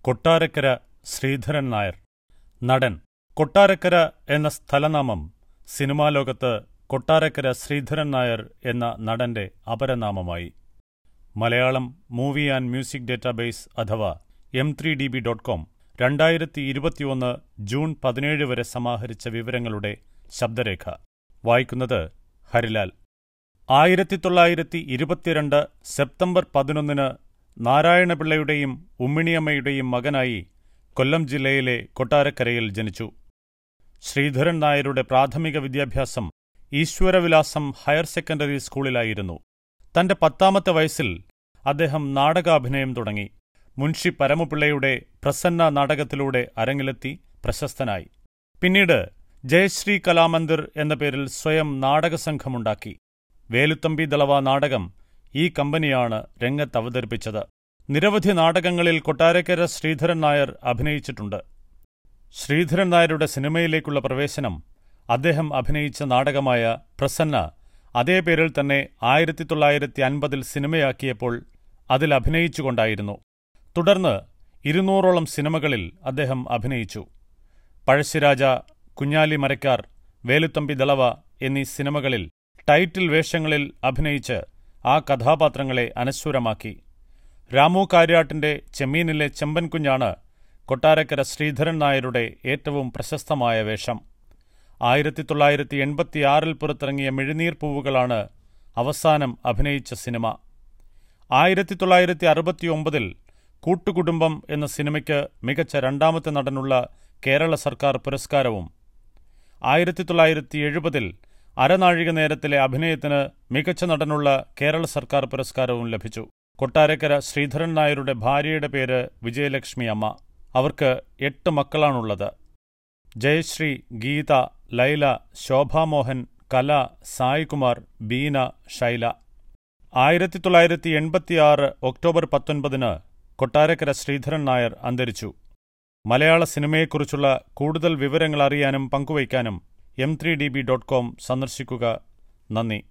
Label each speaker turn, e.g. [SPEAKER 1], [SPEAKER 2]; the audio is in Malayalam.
[SPEAKER 1] കൊട്ടാരക്കര ശ്രീധരൻ നായർ. നടൻ. കൊട്ടാരക്കര എന്ന സ്ഥലനാമം സിനിമാലോകത്ത് കൊട്ടാരക്കര ശ്രീധരൻ നായർ എന്ന നടന്റെ അപരനാമമായി. Malayalam movie and music database അഥവാ m3db.com 2021 ജൂൺ 17 വരെ സമാഹരിച്ച വിവരങ്ങളുടെ ശബ്ദരേഖ. വായിക്കുന്നത് ഹരിലാൽ. 1922 സെപ്റ്റംബർ 11 നാരായണപിള്ളയുടെയും ഉമ്മിണിയമ്മയുടെയും മകനായി കൊല്ലം ജില്ലയിലെ കൊട്ടാരക്കരയിൽ ജനിച്ചു. ശ്രീധരൻ നായരുടെ പ്രാഥമിക വിദ്യാഭ്യാസം ഈശ്വരവിലാസം ഹയർ സെക്കൻഡറി സ്കൂളിലായിരുന്നു. തന്റെ 10ാമത്തെ വയസ്സിൽ അദ്ദേഹം നാടകാഭിനയം തുടങ്ങി. മുൻഷി പരമപിള്ളയുടെ പ്രസന്ന നാടകത്തിലൂടെ അരങ്ങിലെത്തി പ്രശസ്തനായി. പിന്നീട് ജയശ്രീ കലാമന്ദിർ എന്ന പേരിൽ സ്വയം നാടകസംഘമുണ്ടാക്കി. വേലുത്തമ്പി ദളവ നാടകം ഈ കമ്പനിയാണ് രംഗത്തവതരിപ്പിച്ചത്. നിരവധി നാടകങ്ങളിൽ കൊട്ടാരക്കര ശ്രീധരൻ നായർ അഭിനയിച്ചിട്ടുണ്ട്. ശ്രീധരൻ നായരുടെ സിനിമയിലേക്കുള്ള പ്രവേശനം അദ്ദേഹം അഭിനയിച്ച നാടകമായ പ്രസന്ന അതേ പേരിൽ തന്നെ 1950 സിനിമയാക്കിയപ്പോൾ അതിൽ അഭിനയിച്ചുകൊണ്ടായിരുന്നു. തുടർന്ന് 200ഓളം സിനിമകളിൽ അദ്ദേഹം അഭിനയിച്ചു. പഴശ്ശിരാജ, കുഞ്ഞാലി മരക്കാർ, വേലുത്തമ്പി ദളവ എന്നീ സിനിമകളിൽ ടൈറ്റിൽ വേഷങ്ങളിൽ അഭിനയിച്ച് ആ കഥാപാത്രങ്ങളെ അനശ്വരമാക്കി. രാമു കാര്യാട്ടിന്റെ ചെമ്മീനിലെ ചെമ്പൻകുഞ്ഞാണ് കൊട്ടാരക്കര ശ്രീധരൻ നായരുടെ ഏറ്റവും പ്രശസ്തമായ വേഷം. 1986 പുറത്തിറങ്ങിയ മിഴിനീർ പൂവുകളാണ് അവസാനം അഭിനയിച്ച സിനിമ. 1969 കൂട്ടുകുടുംബം എന്ന സിനിമയ്ക്ക് മികച്ച 2ാമത്തെ നടനുള്ള കേരള സർക്കാർ പുരസ്കാരവും 1970 അരനാഴിക നേരത്തിലെ അഭിനയത്തിന് മികച്ച നടനുള്ള കേരള സർക്കാർ പുരസ്കാരവും ലഭിച്ചു. കൊട്ടാരക്കര ശ്രീധരൻ നായരുടെ ഭാര്യയുടെ പേര് വിജയലക്ഷ്മി അമ്മ. അവർക്ക് 8 മക്കളാണുള്ളത്. ജയശ്രീ, ഗീത, ലൈല, ശോഭാമോഹൻ, കല, സായികുമാർ, ബീന, ശൈല. 1986 ഒക്ടോബർ 19 കൊട്ടാരക്കര ശ്രീധരൻ നായർ അന്തരിച്ചു. മലയാള സിനിമയെക്കുറിച്ചുള്ള കൂടുതൽ വിവരങ്ങൾ അറിയാനും പങ്കുവയ്ക്കാനും m3db.com സന്ദർശിക്കുക. നന്ദി.